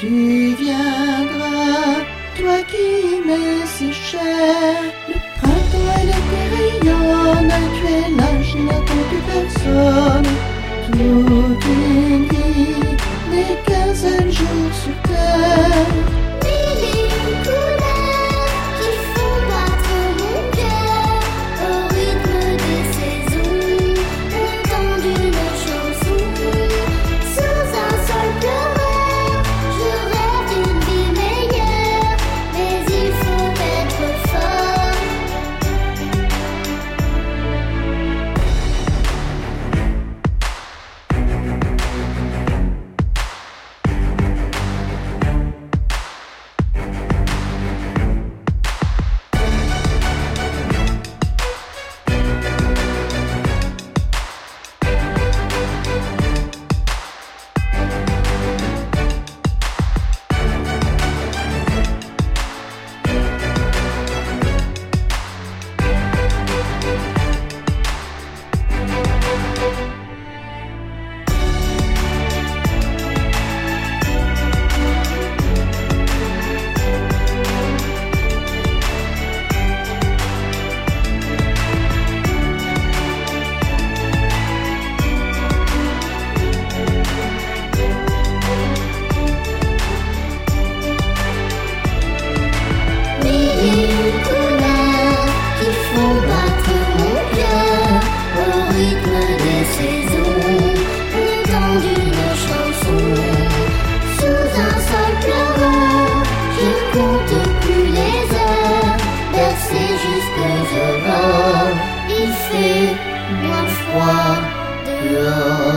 tu viendras, toi qui m'es si cher. Le printemps et l'été rayonnent, tu es là, je n'attends plus personne. Toute une vie n'est qu'un seul jour sur terre. Mille et une couleurs qui font battre mon cœur au rythme des saisons, le temps d'une chanson. Sous un sol pleureur, je rêve d'une vie meilleure, mais il faut être fort. Il fait moins froid dehors.